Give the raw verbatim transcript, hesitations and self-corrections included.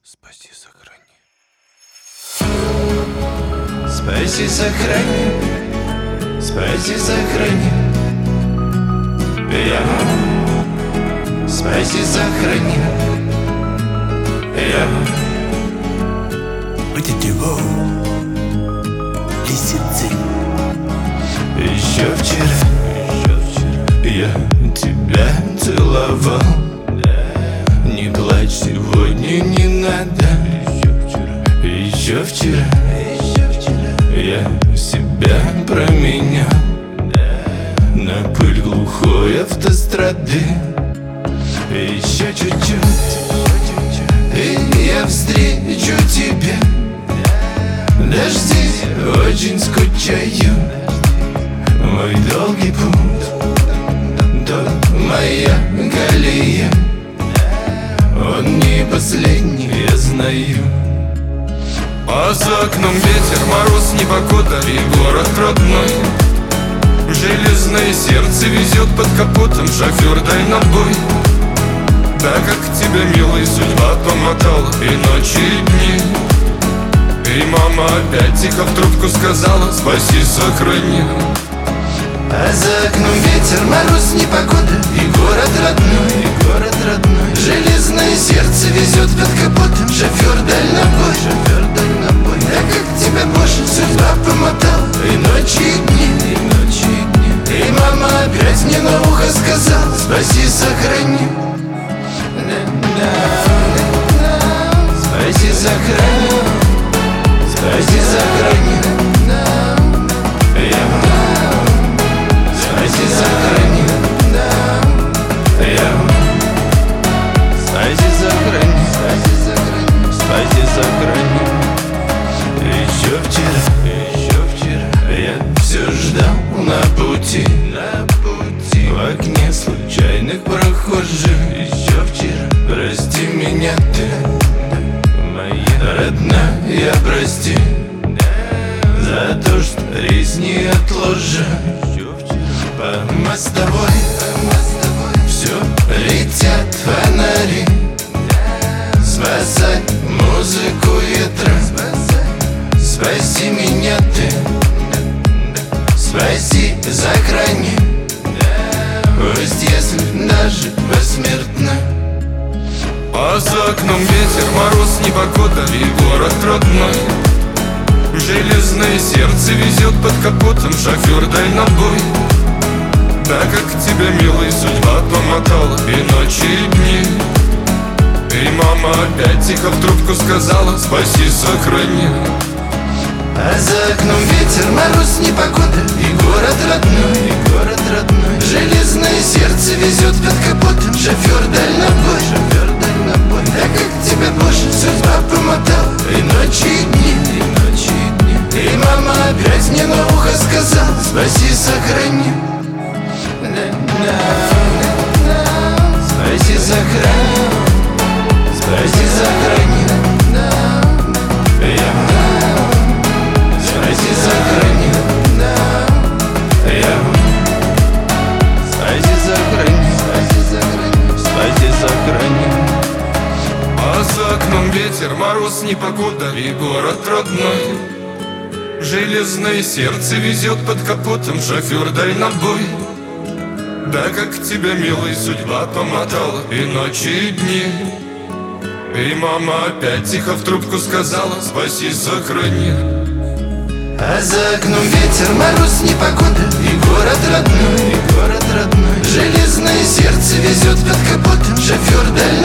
Спаси, сохрани. Спаси, сохрани. Спаси, сохрани. Я. Спаси, сохрани. Я. Будете его лисицы. Еще вчера, еще вчера я тебя целовал. Не плачь, сегодня не надо. Еще вчера, еще вчера я себя променял на пыль глухой автострады. Еще чуть-чуть, и я встречу тебя. Дожди, очень скучаю. Мой долгий путь, то моя колея. Он не последний, я знаю. А за окном ветер, мороз, непогода и город родной. Железное сердце везет под капотом шофер дальнобой. Так как тебя, милая, судьба помотала и ночи, и дни. И мама опять тихо в трубку сказала: спаси, сохрани. А за окном ветер, мороз, непогода и город родной, и город родной. Железное сердце везет под капотом шофер дальнобой, шофер дальнобой. Так как тебя, Боже, судьба помотала и ночи, и дни, и ночи, и дни. И мама опять мне на ухо сказала: спаси, сохрани. Спаси, сохрани. Спаси, сохрани. Я. Спаси, сохрани. Я. Спаси, сохрани. Спаси, сохрани. Еще вчера, еще вчера я все ждал на пути, на пути. В окне случайных прохожих. Еще вчера, прости меня ты, моя родная, прости за то, что рейс не отложен. По мостовой все летят фонари. Спасай музыку ветра. Спаси меня ты. Спаси, сохрани. Пусть если даже посмертно. А за окном ветер, мороз, непогода и город родной. Железное сердце везет под капотом шофер дальнобой. Так как тебя, милая, судьба помотала и ночи, и дни. И мама опять тихо в трубку сказала: спаси, сохрани. А за окном ветер, мороз, непогода и город родной, и город родной. Железное сердце везет под капотом шофер дальнобой, шофер дальнобой. Так как тебя, Боже, судьба помотала и ночи, и дни, и ночи, и дни. И мама опять мне на ухо сказала: спаси, сохрани. Спаси, сохрани. Спаси, сохрани. Я. Спаси, сохрани. Я. Спаси, сохрани. Спаси, сохрани. А за окном ветер, мороз, непогода и город родной. Железное сердце везет под капотом шофер дальнобой. Да как тебя, милая, судьба помотала и ночи, и дни. И мама опять тихо в трубку сказала: спаси, сохрани. А за окном ветер, мороз, непогода и город родной, и город родной. Железное сердце везет под капотом шофер дальнобой.